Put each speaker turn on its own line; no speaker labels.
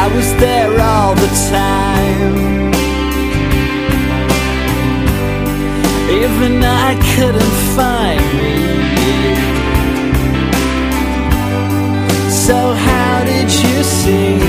I was there all the time. Even I couldn't find me. So how did you see